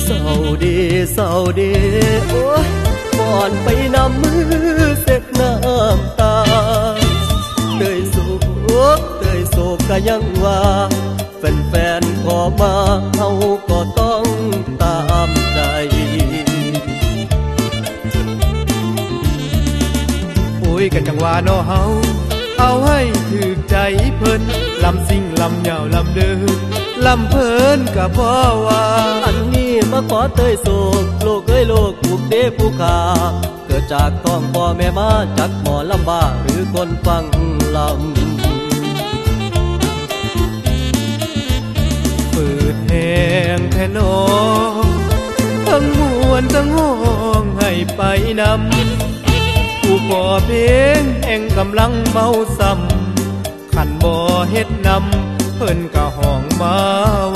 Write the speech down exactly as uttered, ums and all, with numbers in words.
เศร้าดีเศร้าดีโอ้ยก่อนไปนำมือเสร็จน้ำตาเตยโศกเตยโศกก็ยังว่าแฟนๆขอมาเฮาก็ต้องตามใจโอ้ยกันจังว่าน้อเฮาเอาให้ถึกใจเพิ่นลำซิ่งลำยาวลำเดินลำเพิ่นก็บ่ว่าอันนี้มาขอเตยโศกโลกเอ้ยโลกผูกเดผู้ขาเกิดจากท้องพ่อแม่มาจากหมอลำบ้าหรือคนฟังลำฝืดแห้งแท่นอทั้งมวนทั้งห้องให้ไปนำผู้ก่อเพลงแห่งกำลังเมาซ้ำขันบ่เฮ็ดนำเพิ่นก็ห้องมา